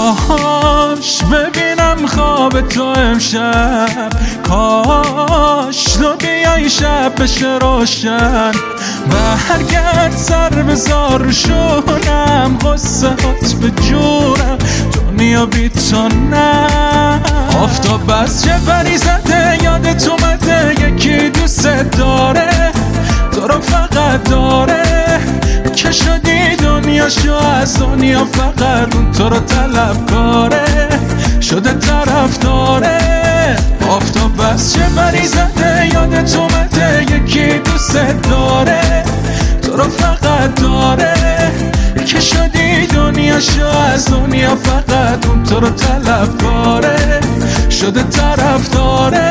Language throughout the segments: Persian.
کاش ببینم خواب تو امشب، کاش تو بیای شب بشه روشن. برگرد سر بذار رو شونم، غصه هات به جونم، دنیا بی تو نه. آفتاب بس چه پری زده یادت اومده، یکی دوست داره تو رو فقط داره، که شدی دنیاشو از دنیا، فقط اون تو رو طلب کاره، شده طرف داره. آفتاب بس چه پری زده یادت اومده، یکی دوست داره تو رو فقط داره، که شدی دنیاشو از دنیا، فقط اون تو رو طلب کاره، شده طرف داره.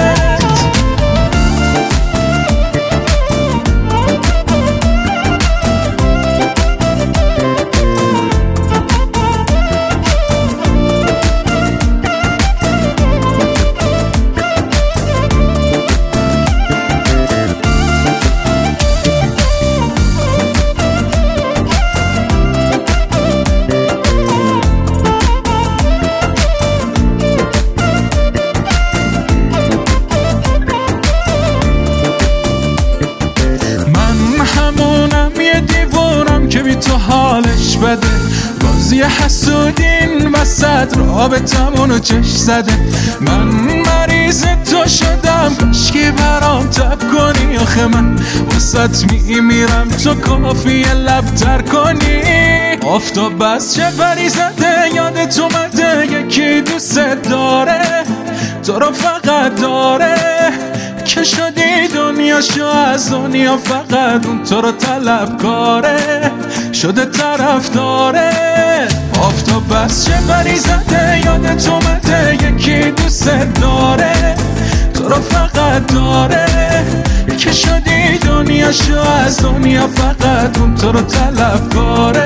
تو حالش بده، بازی حسودین وسط رابطمونو چش زده. من مریض تو شدم، کاشکی برام تب کنی، آخه من وسط میمیرم تو کافیه لب تر کنی. آفتاب بس چه پری زده یادت اومده، یکی دوست داره تو رو فقط داره، که شدی دنیاشو از دنیا، فقط اون تو رو طلب کاره، شده طرف داره. آفتاب بس چه پری زده یادت اومده، یکی دوست داره تو رو فقط داره، که شدی دنیاشو از دنیا، فقط اون تو رو طلب کاره،